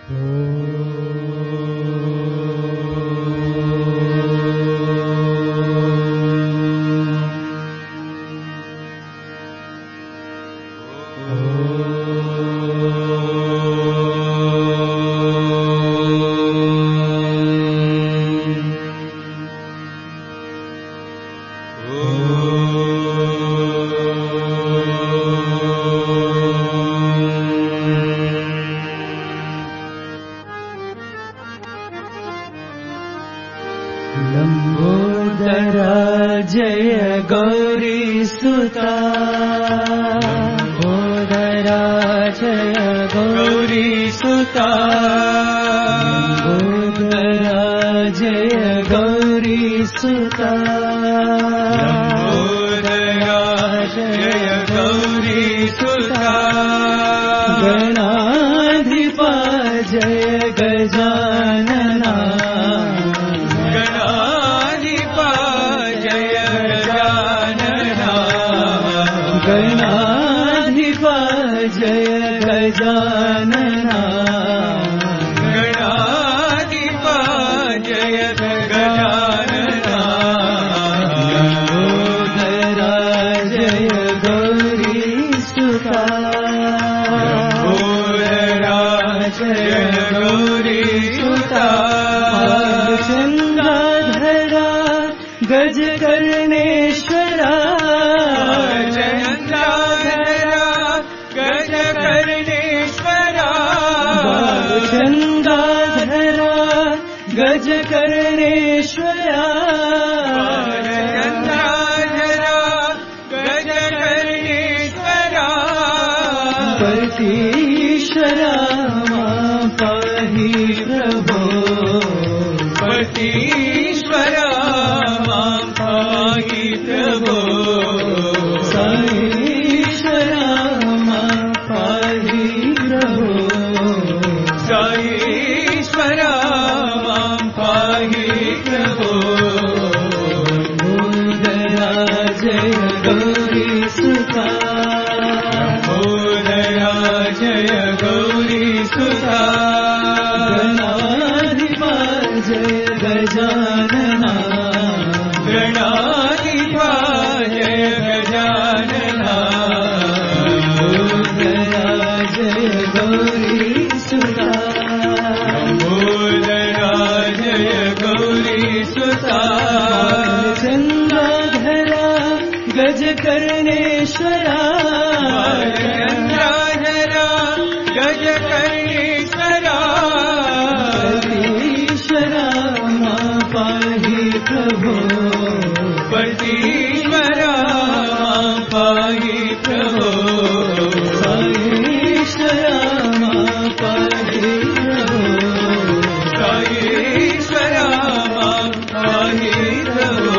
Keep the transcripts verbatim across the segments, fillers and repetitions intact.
लंबोदरा जय गौरी सुता, लंबोदरा जय गौरी सुता, लंबोदरा जय गौरी सुता, लंबोदरा जय गौरी सुता, गणाधिपा जय गजानना, गणाधिपा जय गजानना, गणाधिपा जय गजानना, लंबोदरा जय गौरी सुता, लंबोदरा जय गौरी सुता, चंद्राधरा गज कर्णेश्वरा, चंद्राधरा गज कर्णेश्वरा, चंद्राधरा गज कर्णेश्वरा, पतीश्वरा मां पाहि प्रभो, पतीश्वरा मां पाहि प्रभो, साईश्वरा मां पाहि प्रभो, साईश्वरा मां पाहि प्रभो, लंबोदरा जय गौरी सुता, लंबोदरा जय गौरी सुता, गणाधिपा जय गजानना, गणाधिपा जय गजानना, लंबोदरा जय गौरी सुता, लंबोदरा जय गौरी सुता, चंद्राधरा गज कर्णेश्वरा, चंद्राधरा गज कर्णेश्वरा, पतीश्वरा मां पाहि प्रभो, पतीश्वरा मां पाहि प्रभो, साईश्वरा मां पाहि प्रभो, साईश्वरा मां पाहि प्रभो,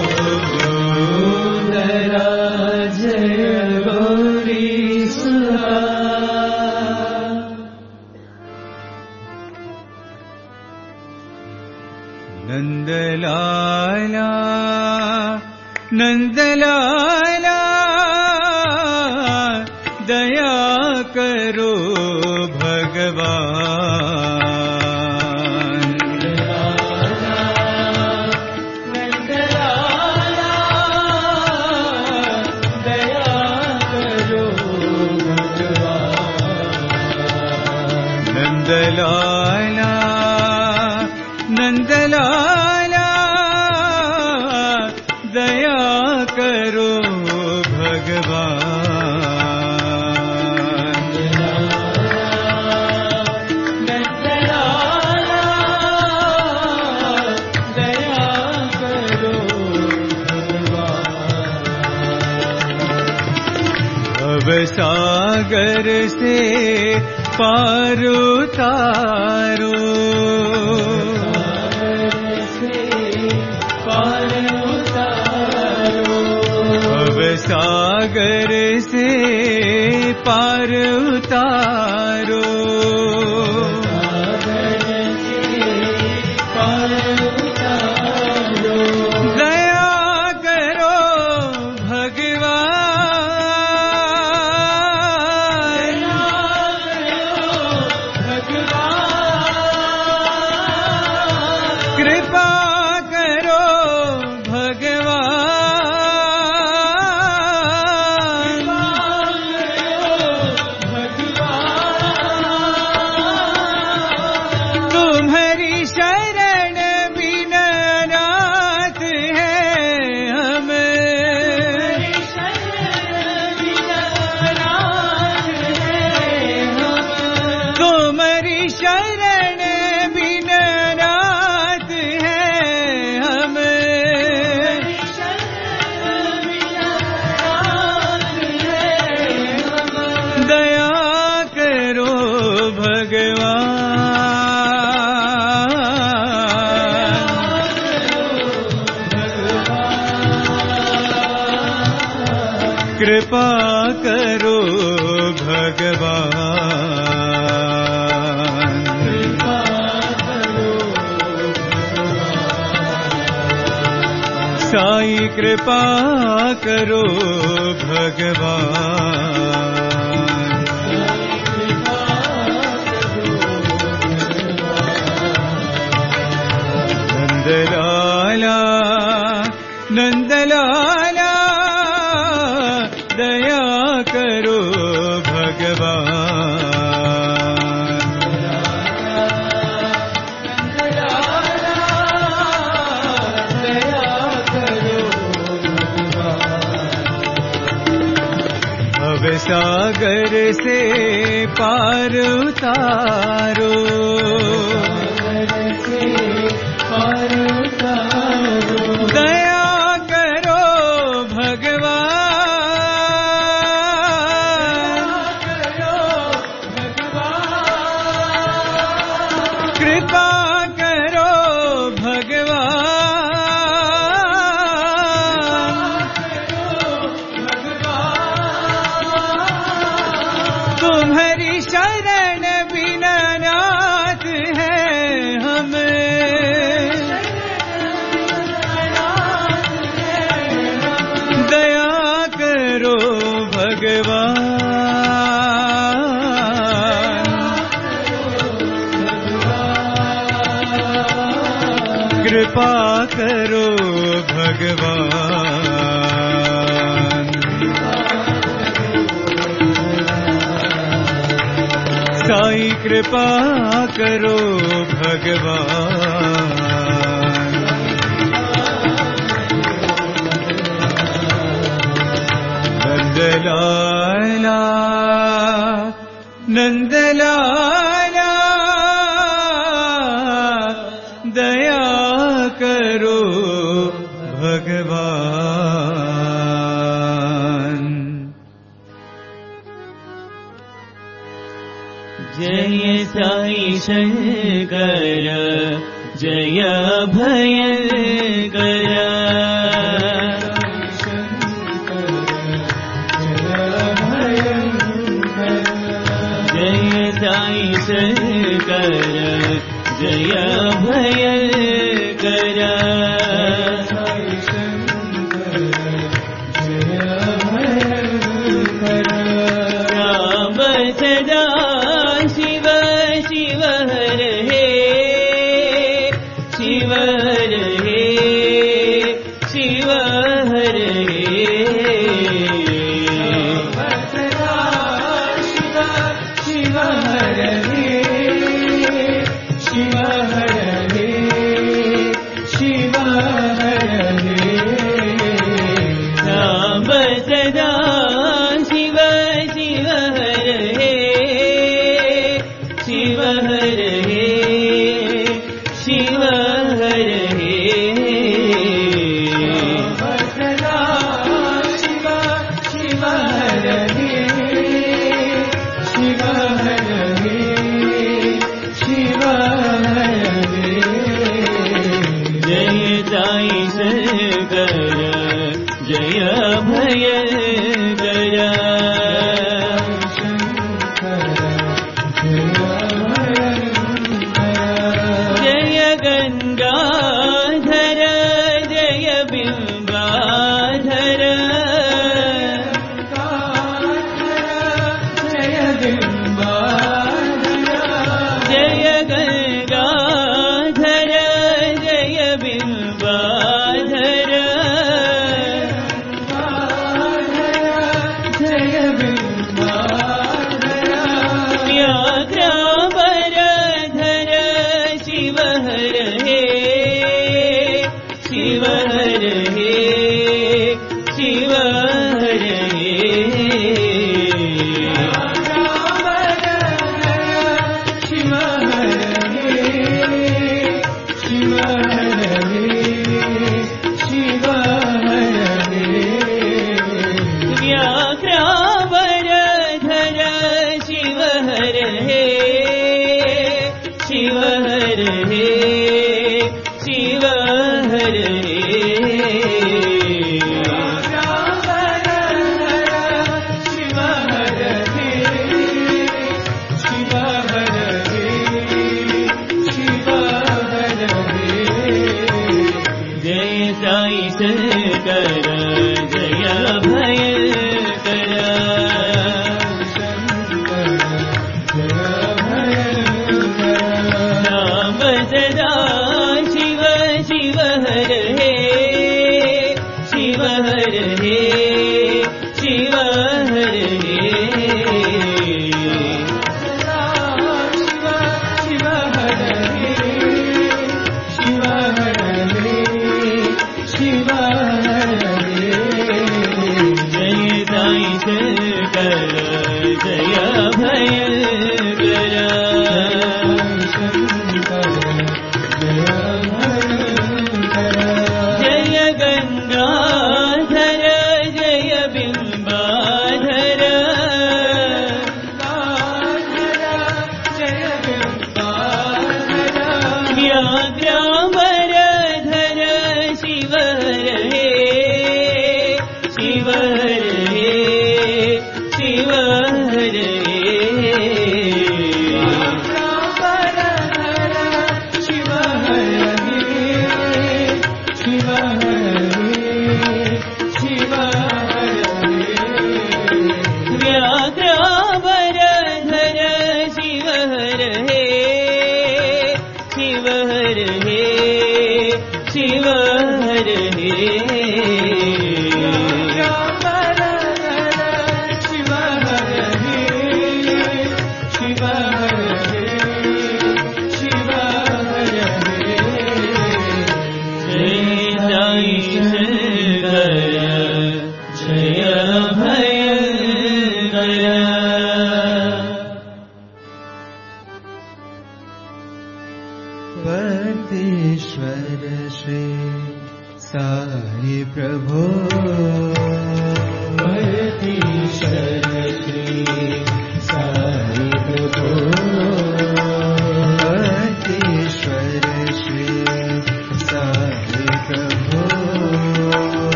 लंबोदरा जय गौरी सुता। नंदलाला नंदलाला दया करो भगवान, नंदलाला नंदलाला दया करो भगवान, नंदलाला नंदलाला दया करो भगवान, नंदलाला दया करो भगवान, भवसागर से पार उतारो, भवसागर से पार उतारो, दया करो भगवान, शरण बिन नाथ है हम। दया करो भगवान, कृपा करो भगवान, साईं कृपा करो भगवान। नंदलाला नंदलाला दया करो भगवान। भव सागर से पार उतारो, दया करो भगवान, कृपा करो भगवान। तुम्हारी शरण बिना नाथ है हम। दया करो भगवान, कृपा करो भगवान। साईं कृपा करो भगवान। नंदलाला नंदलाला दया करो भगवान। जय साई शंकर जय भयंकर, जय साई शंकर जय भयंकर, राम सदा शिव शिव रहे, शिव रहे, शिव रहे, शिव रहे, शिव रहे, शिव रहे, राम सदा शिव शिव रहे, शिव रहे, शिव रहे, सदा शिव शिव रहे, शिव रहे, शिव रहे। जय साई शंकर जय भयंकर, जय गंगाधर जय बिंबाधर, जय बिंबाधर, जय गंगाधर जय बिंबाधर, जय बिंबाधर, व्याघ्र हे शिव हर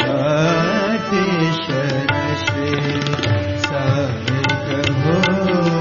प्रभो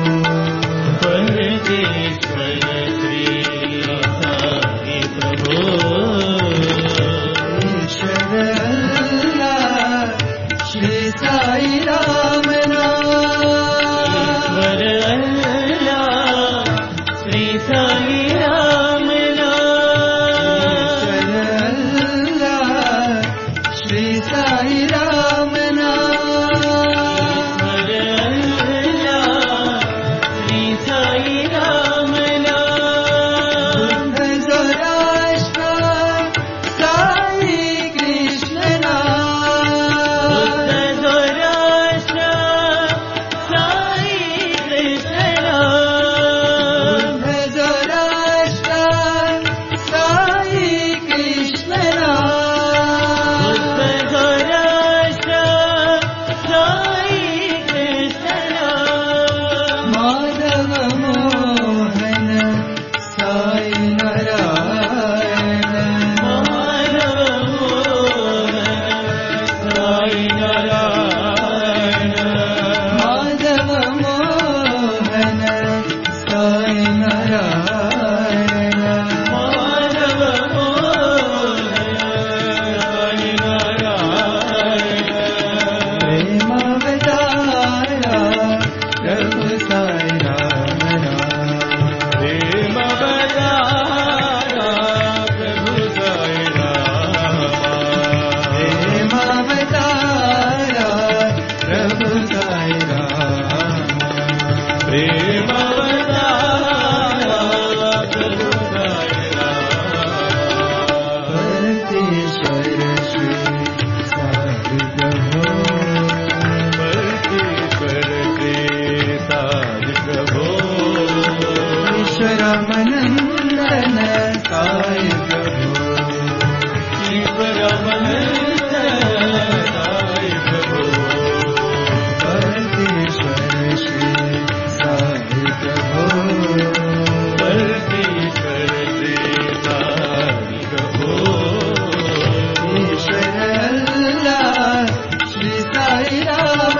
ईश्वरमनन्दन साई प्रभु ईश्वरमनन्दन साई प्रभु परमेश्वर श्री साई प्रभु परमेश्वर श्री साई प्रभु ईश्वर अल्लाह श्री साई राम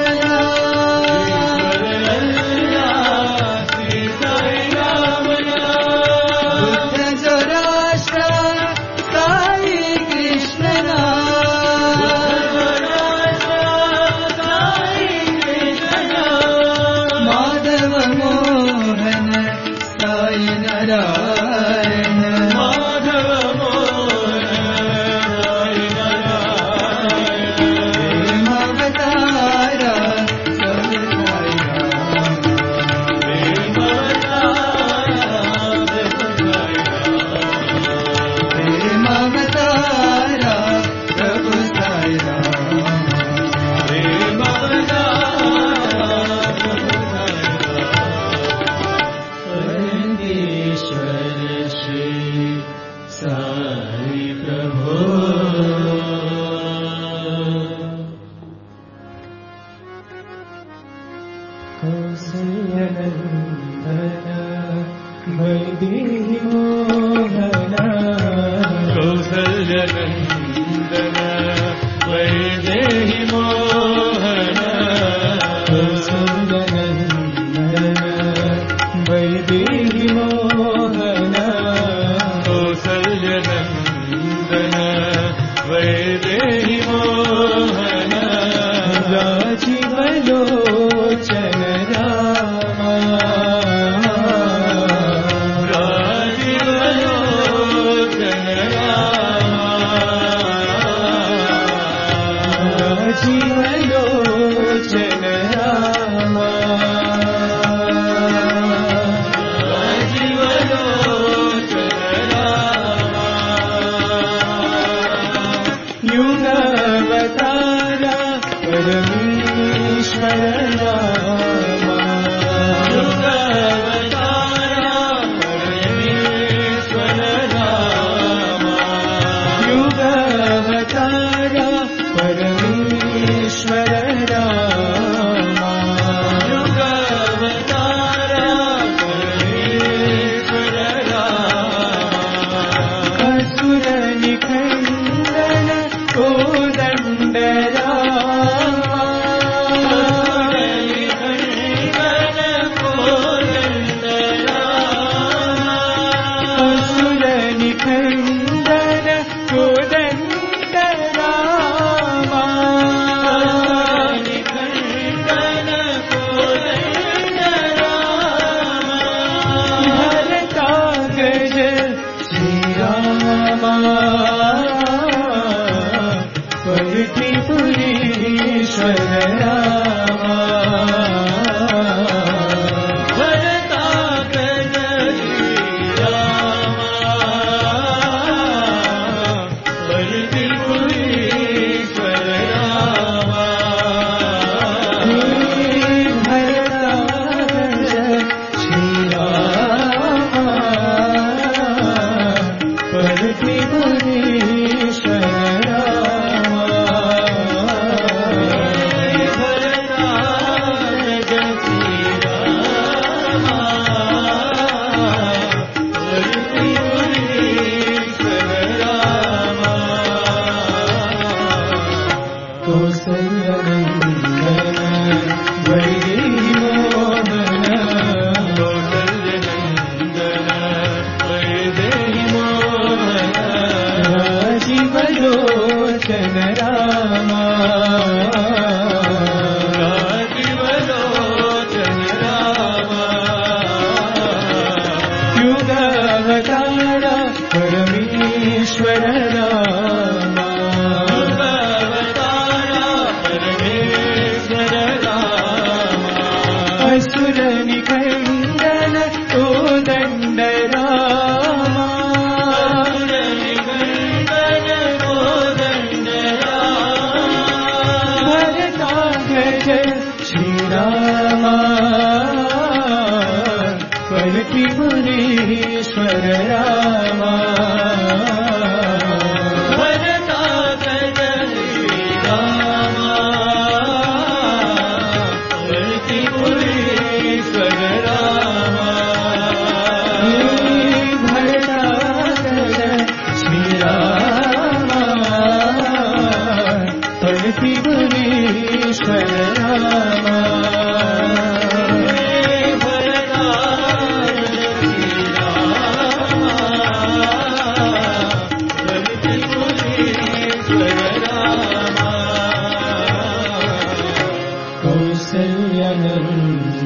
Puri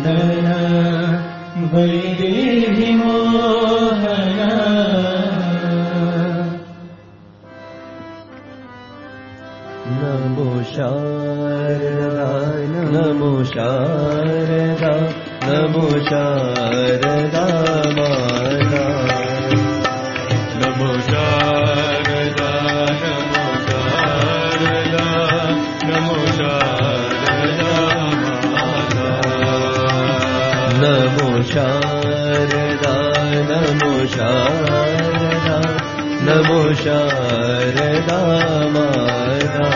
वन्दन वैदेहि मोहन नमो शारदा नमो शारदा नमो शारदा माता नमो शारदा नमो शारदा नमो शारदा माता नमो शारदा नमो शारदा नमो शारदा माता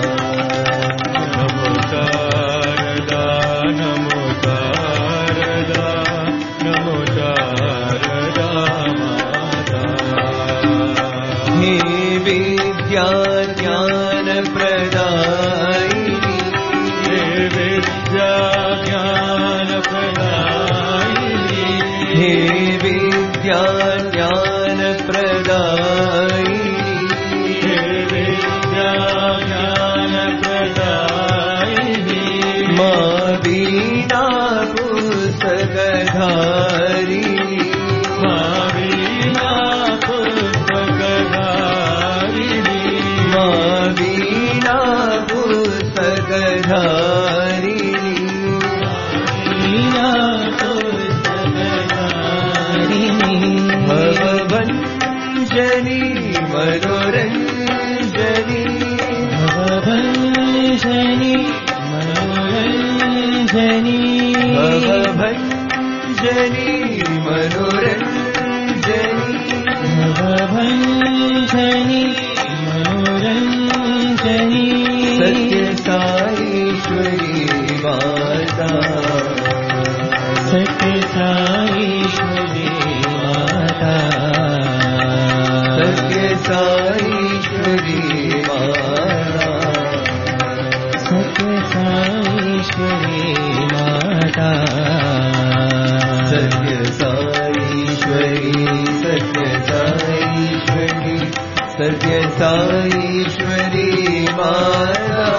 नमो शारदा नमो शारदा नमो शारदा माता हे विद्या ज्ञान प्रदायिनी हे विद्या ज्ञान प्रदायिनी हे विद्या ज्ञान प्रदायिनी हे विद्या ज्ञान प्रदायिनी मा वीणा पुस्तकधारिणी मा वीणा पुस्तकधारिणी मा वीणा पुस्तकधारिणी वीणा पुस्तकधारिणी भवभञ्जनी मनोरञ्जनी भवभञ्जनी मनोरञ्जनी भवभञ्जनी मनोरञ्जनी भवभञ्जनी मनोरञ्जनी सत्य साईश्वरी माता सत्य साईश्वरी माता सत्य साईश्वरी माता सत्य साईश्वरी माता सत्य साईश्वरी सत्य साईश्वरी सत्य साईश्वरी माता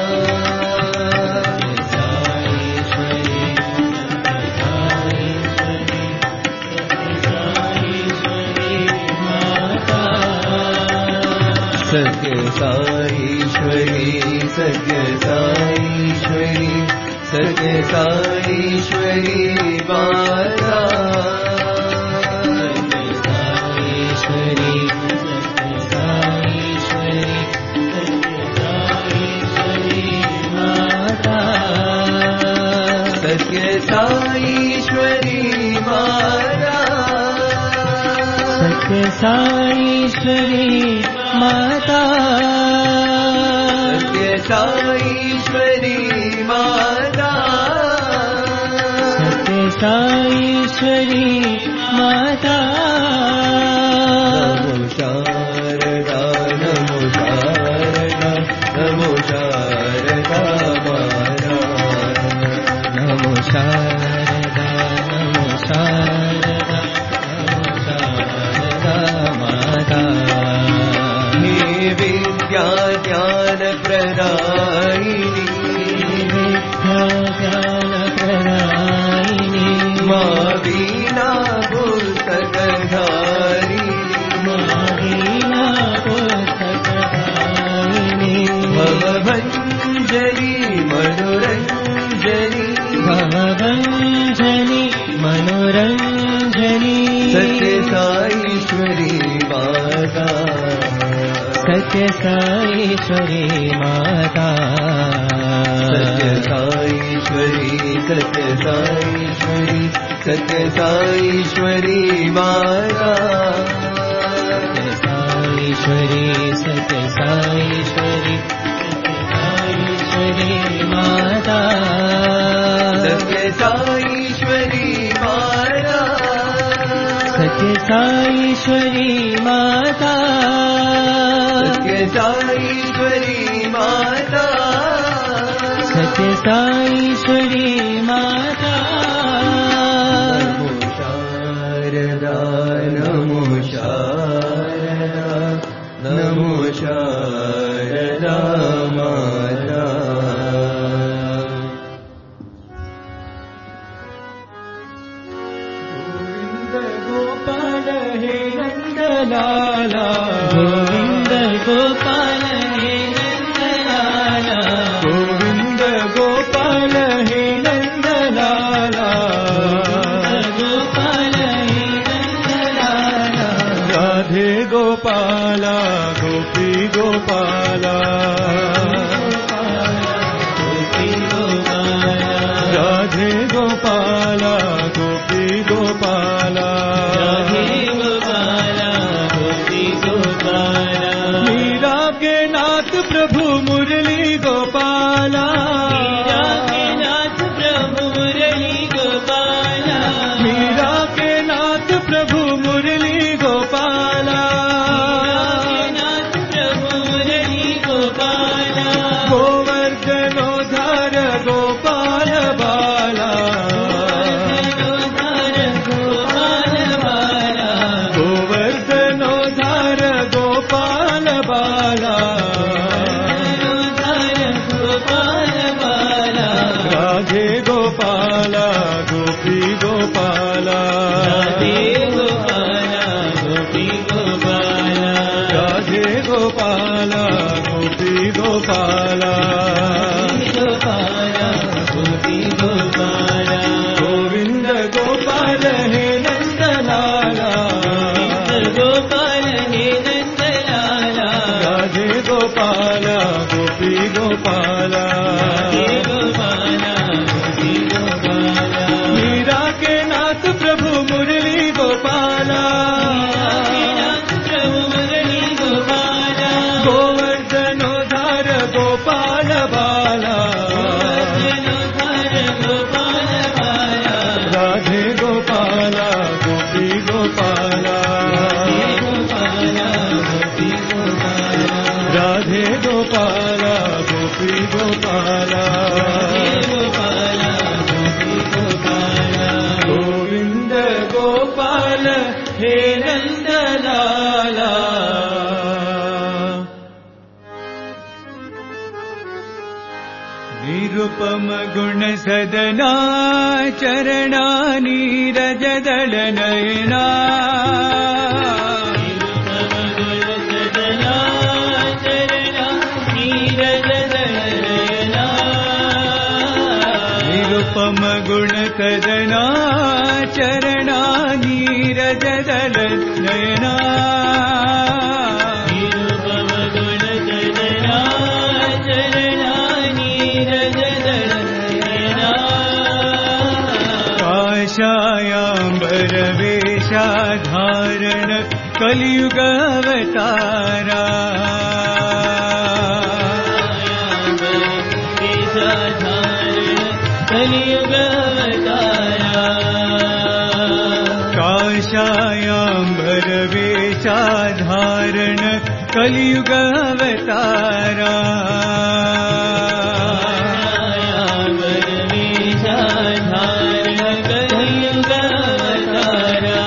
सत्य साईश्वरी सत्य साईश्वरी सत्य साईश्वरी माता साईश्वरी सत्य साईश्वरी माता सत्य साईश्वरी माता सत्य साईश्वरी माता सत्य साईश्वरी माता नमो शारदा नमो शारदा नमो शारदा माता नमो शारदा नमो शारदा नमो शारदा माता हे विद्या ज्ञान प्रदायिनी विद्या ज्ञान प्रदायिनी मा वीणा पुस्तकधारिणी मा वीणा पुस्तकधारिणी भवभञ्जनी मनोरञ्जनी भवभञ्जनी मनोरञ्जनी सत्य साईश्वरी माता सत्य साईश्वरी माता सत्य साईश्वरी सत्य साईश्वरी सत्य साईश्वरी माता सत्य साईश्वरी सत्य साईश्वरी साईश्वरी माता सत्य साईश्वरी माता सत्य साईश्वरी माता सत्य साईश्वरी माता सत्य साईश्वरी माता नमो शारदा नमो शारदा नमो शारदा माता लाला गोविंद गोपाल हे नंदलाला गोविंद गोपाल हे नंदलाला गोपाल हे नंदलाला राधे गोपाला गोपी गोपाला गोपी गोपाला राधे गोपाला गोपी गोपाला राधे गोपाला गोपी गोपाला मीरा के नाथ प्रभु मुरली गोपाला मीरा के नाथ प्रभु मुरली गोपाला मीरा के नाथ प्रभु मुरली गोपाला नाथ प्रभु मुरली गोपाला गोवर्धनोद्धार गोपाल बाला गोपाल गोवर्धनोद्धार गोपाल बाला गोपाल बाला राधे गोपाला गोपी गोपाला राधे गोपाला गोपी गोपाला राधे गोपाला गोपी गोपाला गोपाला गोपी गोपाला गोविंद गोपाल हे नंदलाला गोपाल हे नंदलाला राधे गोपाला गोपी गोपाला गोपाला गोपी गोपाला मीरा के नाथ प्रभु मुरली गोपाला प्रभु मुरली गोपाला गोवर्धनोद्धार गोपाल बाला गोपाल बाला राधे गोपाला गोपी गोपाला गोपाला गोपी गोपाला राधे गोपाला गोपी गोपाला गोपाला गोपी गोपाला गोविंद गोपाल हे नंदलाला निरुपम गुण सदना चरणा नीरज दल नयना निरुपम गुण सदना चरणा नीरज दल नयना निरुपम गुण सदना चरणा नीरज दलनयना काशायाम्बर वेशाधारण कलियुग अवतारा कलियुग अवतारा काशायाम्बर वेशाधारण कलियुग अवतारा कलियुग अवतारा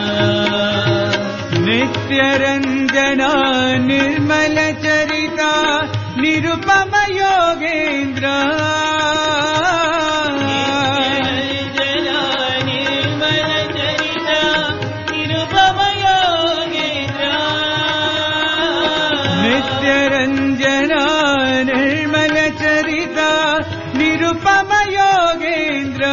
नित्यरञ्जना निर्मल चरिता निरुपम योगेन्द्र नित्यरञ्जना निर्मल चरिता निरुपम योगेन्द्र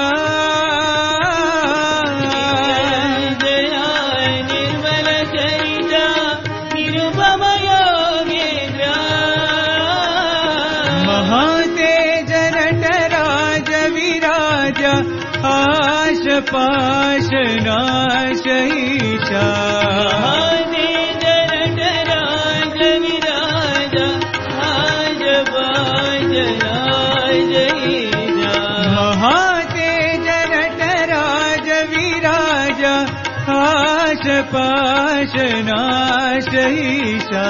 निर्मल चरिता निरुपम योगेन्द्र महातेज नटराज विराज आश पाश नाश ईशा महातेज नटराज विराज आश पाश नाश ईशा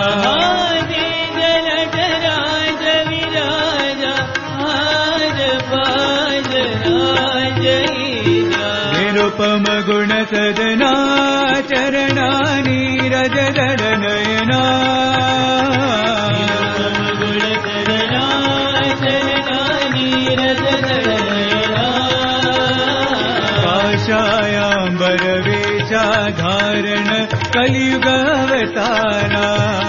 नटराज विराज आज पाज राज निरुपम गुण सदना चरणा नीरज दल नयना गुण करना चरणा नीरज दलनयना काशायाम्बर वेश वेशा धारण कलियुग अवतारा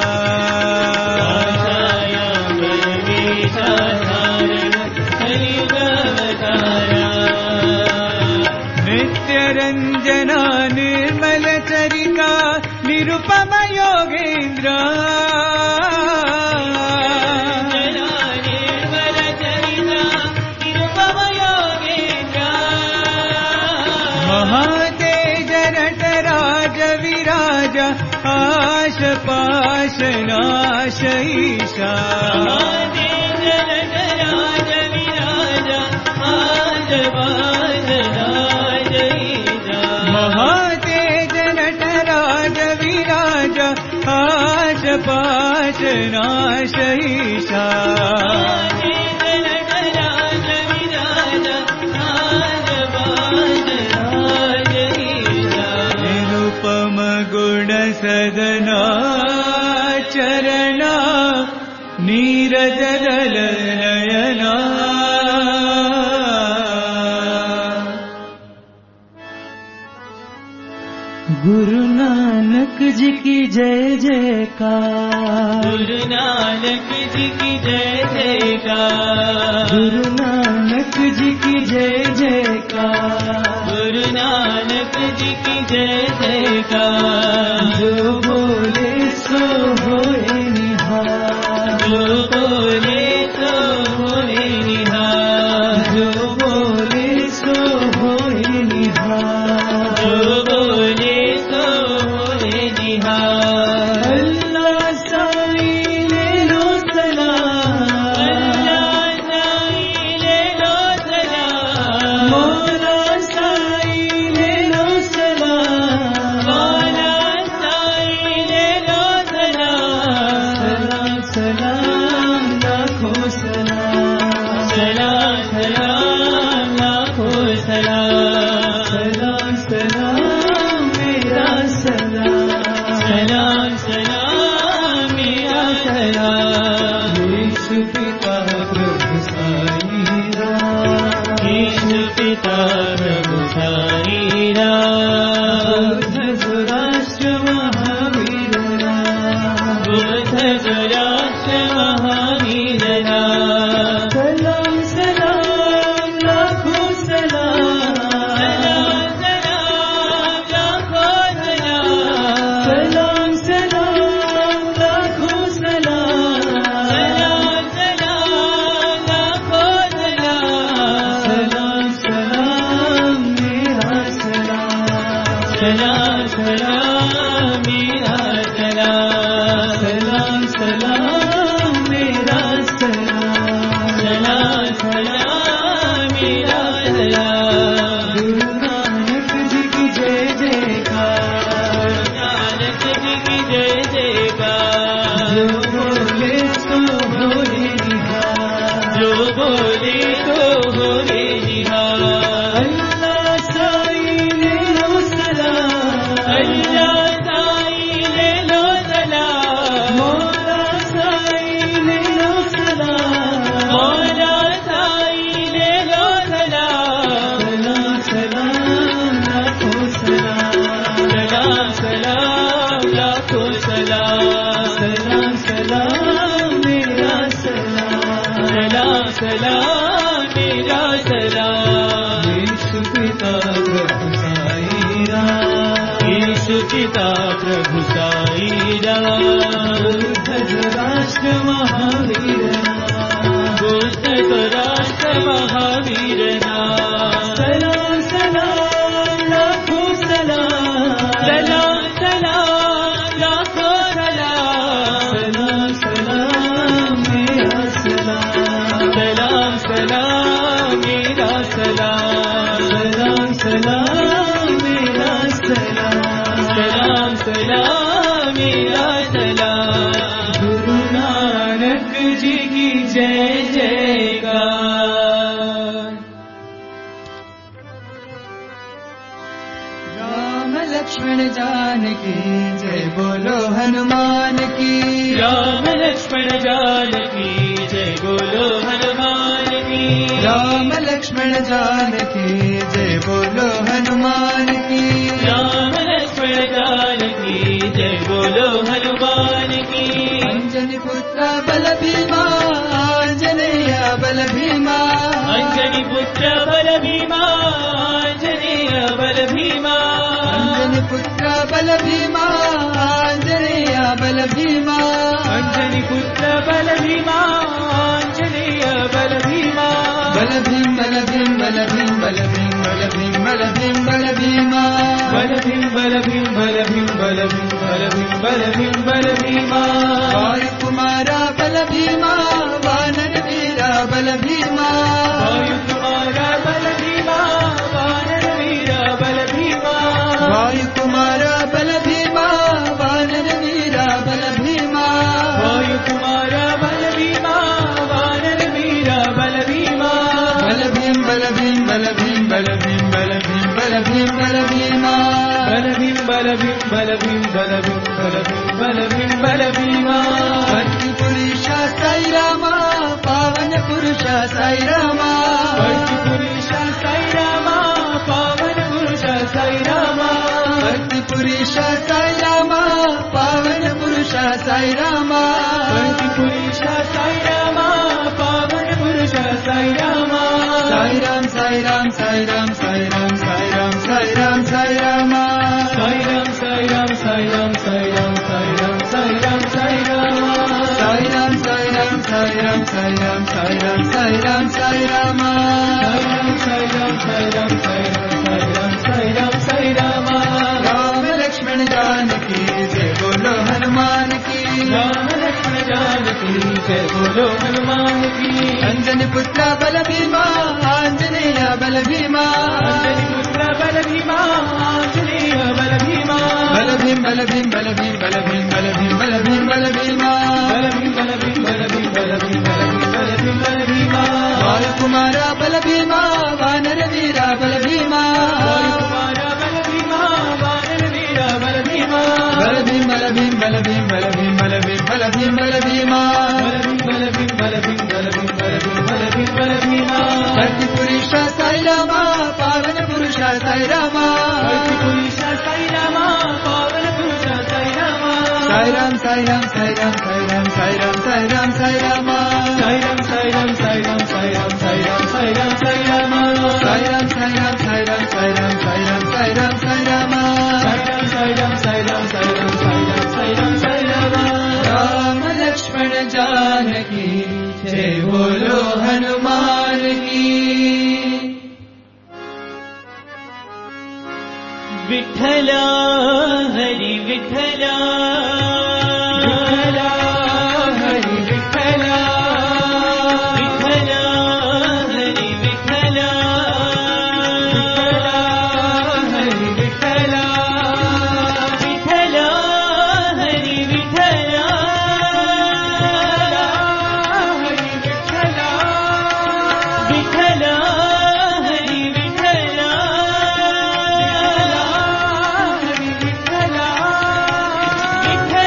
नित्य रंजना निर्मल चरिता निरुपम योगेन्द्र आश पाश नाश ईशा महातेज नटराज विराज आश पाश नाश ईशा सदना चरणा नीरज दल नयना गुरु नानक जी की जय जयकार गुरु नानक जी की जय जयकार गुरु नानक जी की जय जयकार गुरु नानक जी की जय जयकार जो बोले सो होए निहार जो बोले सो होए निहार जो बोले सो होए निहार जो बोले सो होए निहार अल्लाह साईं ले लो सलाम अल्लाह साईं ले लो सलाम मौला साईं ले लो सलाम मौला साईं ले लो सलाम सलाम सलाम लाखों सलाम सलाम सलाम लाखों सलाम सलाम सलाम मेरा सलाम सलाम सलाम मेरा सलाम यीशु पिता प्रभु साईं राम यीशु पिता प्रभु साईं राम बुद्ध राष्ट्र महावीर राम बुद्ध राष्ट्र महावीर राम सलाम सलाम लाखों सलाम सलाम सलाम लाखों सलाम सलाम सलाम लाखों सलाम सलाम सलाम लाखों सलाम सलाम सलाम मेरा सलाम सलाम सलाम मेरा सलाम सलाम सलाम मेरा सलाम सलाम सलाम मेरा सलाम गुरु नानक जी की जय जयकार नानक जी की जय जयकार जो बोले सो होए निहार जो बोले तो होए निहार अल्लाह साईं ले लो सलाम अल्लाह साईं ले लो सलाम मौला साईं ले लो सलाम मौला साईं ले लो सलाम सलाम सलाम लाखों सलाम सलाम सलाम लाखों सलाम सलाम सलाम मेरा सलाम सलाम सलाम मेरा सलाम यीशु पिता प्रभु साईं राम यीशु पिता प्रभु साईं राम बुद्ध राष्ट्र महावीर राम बुद्ध राष्ट्र महावीर राम सलाम सलाम लाखों सलाम सलाम सलाम लाखों सलाम सलाम सलाम मेरा सलाम सलाम सलाम मेरा सलाम सलाम सलाम मेरा सलाम सलाम सलाम मेरा सलाम गुरु नानक जी की जय जयकार राम लक्ष्मण जानकी जय बोलो हनुमान की राम लक्ष्मण जानकी जय बोलो हनुमान की राम लक्ष्मण जानकी जय बोलो हनुमान की राम బల భీమా ఆంజనేయ బల భీమా అంజని పుత్ర బల భీమా ఆంజనేయ బల భీమా బల భీం బల భీం బల భీం బల భీం బల భీం బల భీం బల భీమా బల భీం బల భీం బల భీం బల భీం బల భీం బల భీం బల భీమా వాయు కుమార బల భీమా వానర వీర బల భీమా వాయు కుమార బల భీమా వానర వీర బల భీమా వాయు కుమార బల భీమా వానర వీర బల భీమా వాయు కుమార బల భీమా వానర వీర బల భీమా బల భీం బల భీం బల భీం బల భీం బల భీం బల భీం బల భీమా బల భీం బల భీం బల భీం బల భీం బల భీం బల భీం బల భీమా భక్తి పురుష సాయి రామ పావన పురుష సాయి రామ భక్తి పురుష సాయి రామ పావన పురుష సాయి రామ భక్తి పురుష సాయి రామ పావన పురుష సాయి రామ భక్తి పురుష సాయి రామ పావన పురుష సాయి రామ సాయి రామ్ సాయి రామ్ సాయి రామ్ సాయి రామ్ సాయి రామ్ సాయి రామ్ సాయి రామ సాయి రామ్ సాయి రామ్ సాయి రామ్ సాయి రామ్ సాయి రామ్ సాయి రామ్ సాయి రామ సాయి రామ్ సాయి రామ్ సాయి రామ్ సాయి రామ్ సాయి రామ్ సాయి రామ్ సాయి రామ సాయి రామ్ సాయి రామ్ సాయి రామ్ సాయి రామ్ సాయి రామ్ సాయి రామ రామ లక్ష్మణ జానకి జయ బోలో హనుమాన్ की राम लक्ष्मण जानकी जय बोलो हनुमान की अंजनी पुत्र बल भीमा आंजनेय बल भीमा अंजनी पुत्र बल भीमा आंजनेय बल भीमा बल भीम बल भीम बल भीम बल भीम बल भीम बल भीम बल भीमा बल भीम बल भीम बल भीम बल भीम बल भीम बल भीम बल भीमा वायु कुमार बल भीमा वानर वीरा बल भीमा वायु कुमार बल भीमा वानर वीरा बल भीमा बल भीम बल भीम बल भीम बल भीम बल भीम बल भीम बल भीमा बल भीम बल भीम बल भीम बल भीम बल भीम बल भीम बल भीमा भक्ति पुरुष साई रामा पावन पुरुष साई रामा भक्ति पुरुष साई रामा पावन पुरुष साई रामा साई राम साई राम साई राम साई राम साई राम साई राम साई रामा साई राम साई राम साई राम साई राम साई राम साई राम साई रामा साई राम साई राम साई राम साई राम साई राम साई राम साई रामा साई राम साई राम साई राम साई राम साई राम साई राम साई रामा राम लक्ष्मण जानकी जय बोलो हनुमान की विठला हरि विठला विठला हरि विठला विठला हरि विठला हरि विठला विठला हरि विठला हरि विठला विठला हरि विठला हरि विठला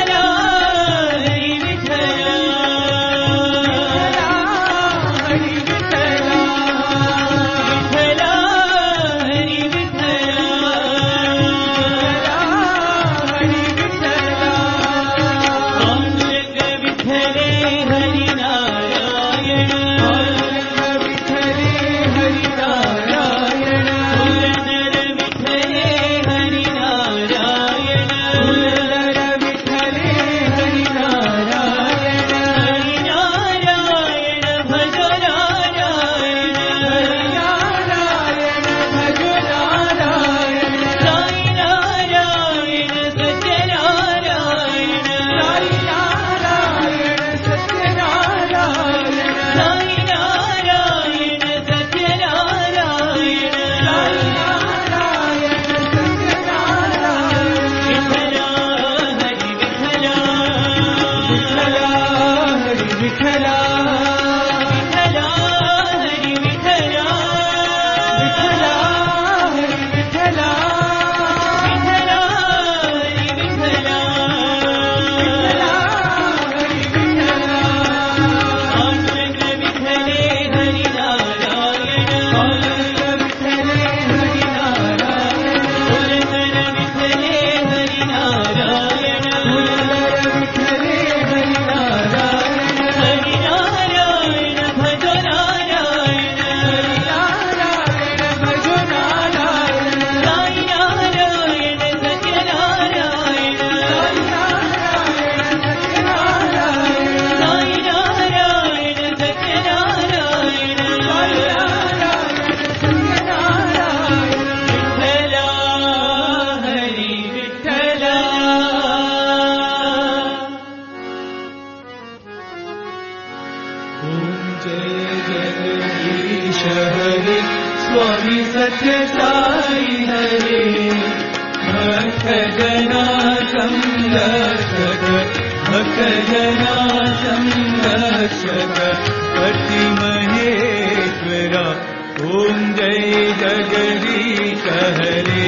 सत्य साई हरे भक्त जना संरक्षक भक्त जना संरक्षक पति महेश्वरा ओम जय जगदीश हरे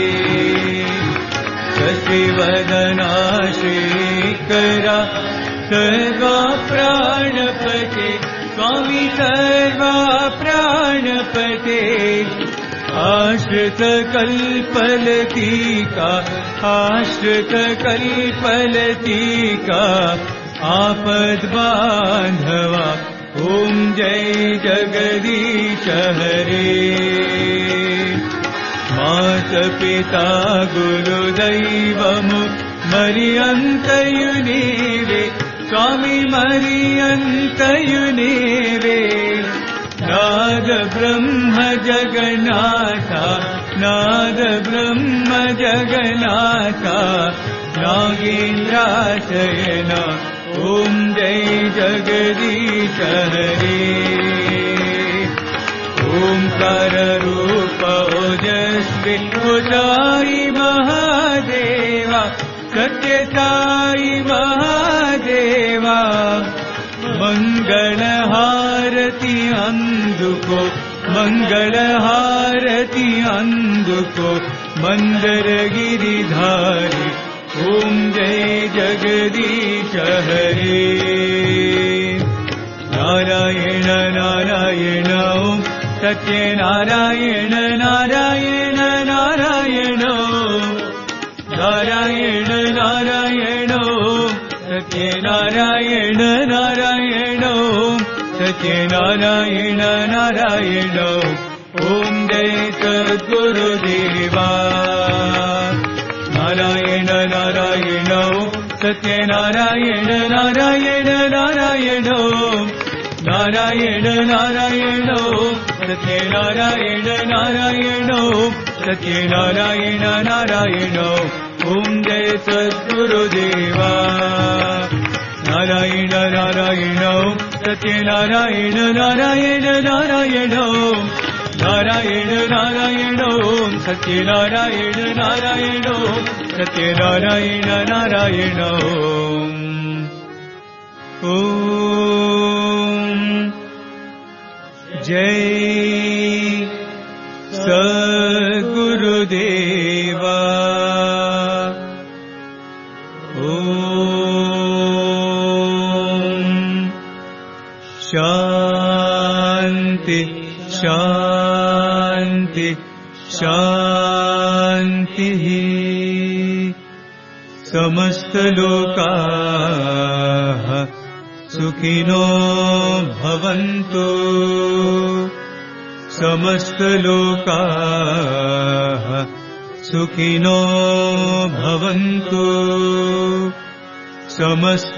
शशिवदना श्रीकरा सर्वा प्राणपते स्वामी सर्वा प्राणपते आश्रित कल्पलतिका आश्रित कल्पलतिका आपद बांधवा ओम जय जगदीश हरे मात पिता गुरुदैवमु मरियन्तयुनीवे स्वामी मरियन्तयुनीवे नाद ब्रह्म जगन्नाथा नाद ब्रह्म जगन्नाथा नागेन्द्राशयन ओम जय जगदीश हरे ओंकार रूप ओजस्वी साई महादेवा सत्य साई महादेवा मंगल हारति अंदुको मंगल हारति अंदुको मंदर गिरिधारी ओम जय जगदीश हरे नारायण नारायण ओम सत्य नारायण नारायण नारायण नारायण नारायण सत्य नारायण नारायण सत्य नारायण नारायण ओम जय सद्गुरुदेवा नारायण नारायण सत्य नारायण नारायण नारायण नारायण नारायण सत्य नारायण नारायण सत्य नारायण नारायण ओम जय सद्गुरुदेवा नारायण नारायण सत्य नारायण नारायण नारायण नारायण नारायण सत्य नारायण नारायण सत्य नारायण नारायण ओम जय सद्गुरुदेवा ओम शांति शांति शांति समस्त लोकाः सुखिनो भवन्तु समस्त लोकाः सुखिनो भवन्तु समस्त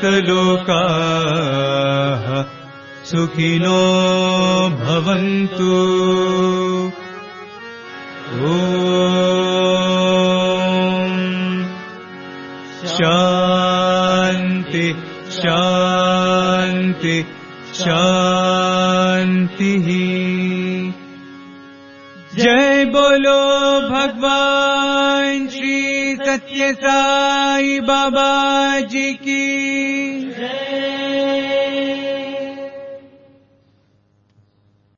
लोकाः सुखिनो भवन्तु ओम शांति शांति शांति जय बोलो भगवान श्री सत्य साई बाबा जी की जय।